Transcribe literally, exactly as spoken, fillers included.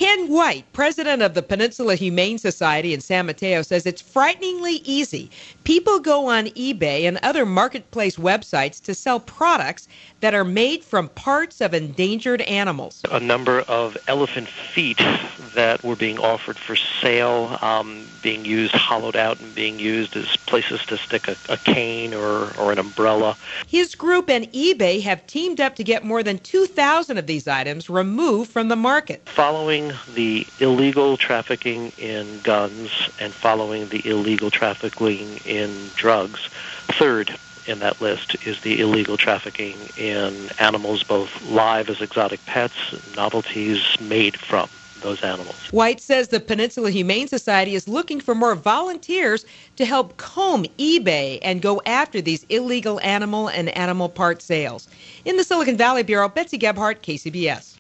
Ken White, president of the Peninsula Humane Society in San Mateo, says it's frighteningly easy. People go on eBay and other marketplace websites to sell products that are made from parts of endangered animals. A number of elephant feet that were being offered for sale, um, being used, hollowed out, and being used as places to stick a, a cane or, or an umbrella. His group and eBay have teamed up to get more than two thousand of these items removed from the market. Following the illegal trafficking in guns and following the illegal trafficking in drugs, third in that list is the illegal trafficking in animals, both live as exotic pets, novelties made from those animals. White says the Peninsula Humane Society is looking for more volunteers to help comb eBay and go after these illegal animal and animal part sales. In the Silicon Valley Bureau, Betsy Gebhardt, K C B S.